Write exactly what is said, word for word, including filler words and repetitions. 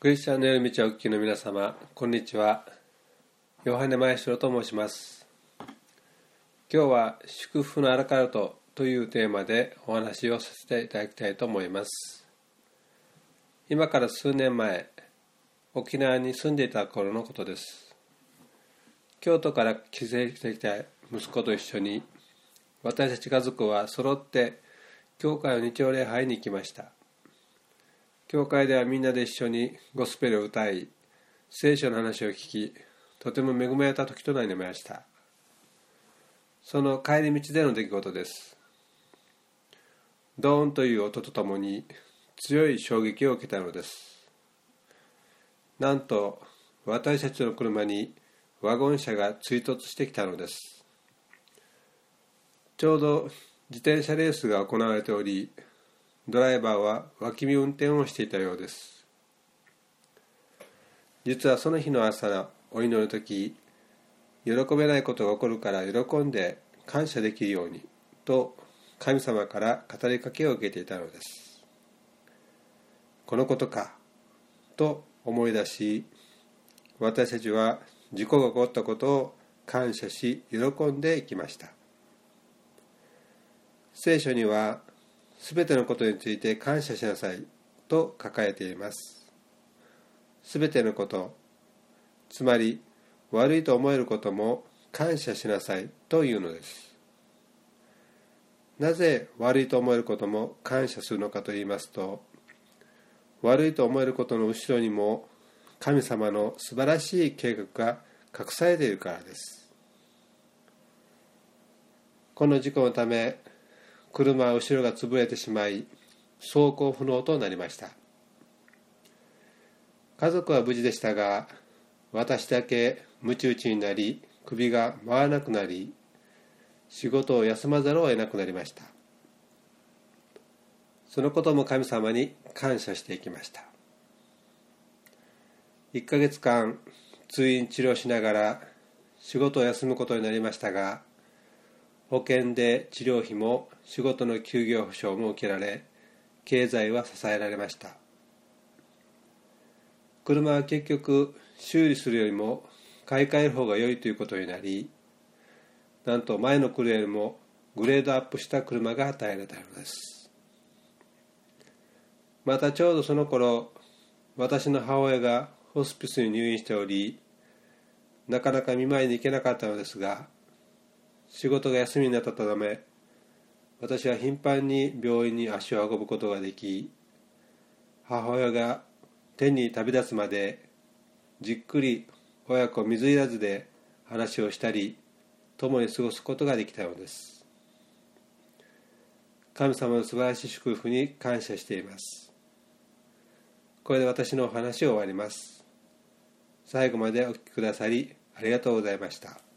クリスチャンの夜道をお聞きの皆様、こんにちは。ヨハネマエストロと申します。今日は祝福のアラカルトというテーマでお話をさせていただきたいと思います。今から数年前、沖縄に住んでいた頃のことです。京都から帰省してきた息子と一緒に、私たち家族は揃って教会の日曜礼拝に行きました。教会ではみんなで一緒にゴスペルを歌い、聖書の話を聞き、とても恵まれた時となりました。その帰り道での出来事です。ドーンという音とともに強い衝撃を受けたのです。なんと私たちの車にワゴン車が追突してきたのです。ちょうど自転車レースが行われており、ドライバーは脇見運転をしていたようです。実はその日の朝、お祈るとき、喜べないことが起こるから喜んで感謝できるようにと神様から語りかけを受けていたのです。このことかと思い出し、私たちは事故が起こったことを感謝し喜んでいきました。聖書にはすべてのことについて感謝しなさいと書かれています。すべてのこと、つまり悪いと思えることも感謝しなさいというのです。なぜ悪いと思えることも感謝するのかと言いますと、悪いと思えることの後ろにも神様の素晴らしい計画が隠されているからです。この事故のため、車は後ろが潰れてしまい、走行不能となりました。家族は無事でしたが、私だけムチ打ちになり、首が回らなくなり、仕事を休まざるを得なくなりました。そのことも神様に感謝していきました。いっかげつかん通院治療しながら仕事を休むことになりましたが、保険で治療費も仕事の休業保障も受けられ、経済は支えられました。車は結局修理するよりも買い替える方が良いということになり、なんと前の車よりもグレードアップした車が与えられたのです。またちょうどその頃、私の母親がホスピスに入院しており、なかなか見舞いに行けなかったのですが、仕事が休みになったため、私は頻繁に病院に足を運ぶことができ、母親が天に旅立つまでじっくり親子水入らずで話をしたり、共に過ごすことができたのです。神様の素晴らしい祝福に感謝しています。これで私のお話を終わります。最後までお聞きくださりありがとうございました。